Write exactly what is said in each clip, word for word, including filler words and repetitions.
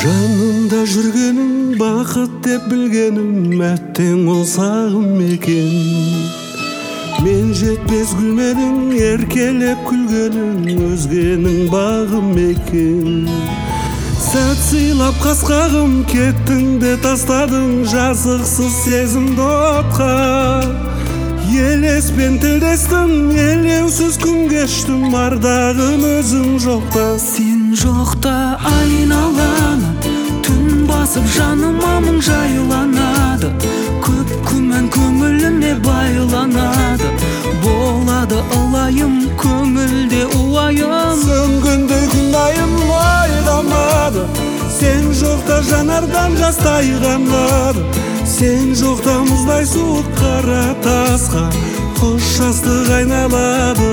Жанымда жүргенің бақыт деп білгенім, әттең ол сағым екен. Мен жетпес гүлменің еркелеп күлгенің, өзгенің бағым екен. Сәт сыйлап қасқағым, кеттің де тастадың жазықсыз сезімді отқа. Елеспен тілдестім, елеусіз күн кештім, ардағым өзің жоқта. Сен жоқта айналаны түн басып жаныма мұң жайланады. Көп күмән көңіліме байланады. Болады ылайым көңілде уайым. Сөнгендей күн айым ойламады. Сен жоқта жанардан жас тайғанады. Сен жоқта мұздай суық қара тасқа қош жастық айналады.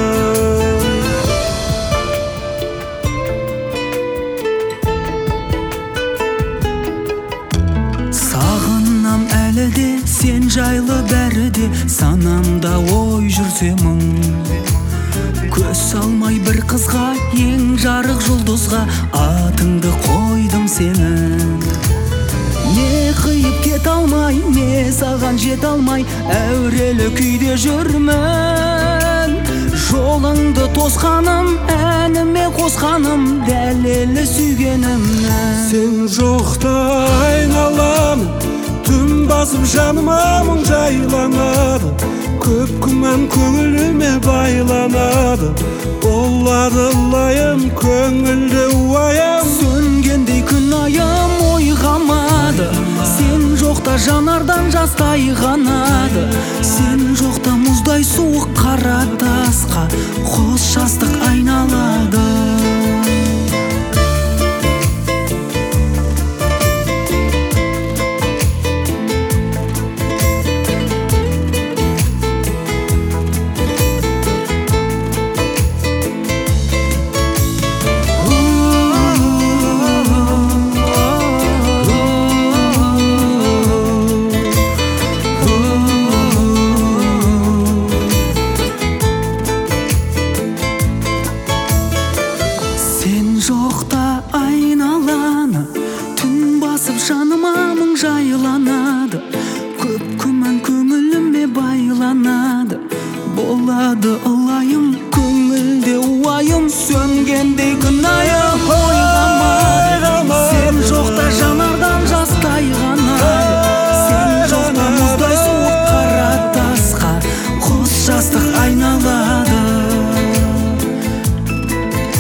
Сағынам әлі де сен жайлы бәрі де, санамда ой жүрсе мұң. Көз салмай бір қызға, ең жарық жұлдызға, атыңды қойдым сенің. Не қиып кет алмай, не саған жет алмай, әурелі күйде жүрмін. Жолыңды тосқаным, әніме қосқаным, дәлелі сүйгенімнің. Сен жоқта айналам, түн басып жаныма мұң жайланады. Көп күмән көңіліме байланады. Болады лайым көңілде уайым. Сөнгендей күн айым ойғамады. Сен жоқта жанардан жас тайғанады. Сен жоқта мұздай суық қара тасқа қос жастық айналады. Жоқта айналаны түн басып жаныма мұң жайланады. Көп күмән көңіліме байланады. Болады ылайым көңілде уайым. Сөнгендей күн айым ойламады. Сен жоқта жанардан жас тайғанады. Сен жоқта мұздай суық қара тасқа қос жастық айналады.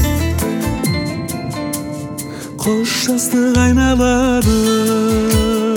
Қош жастық айналады.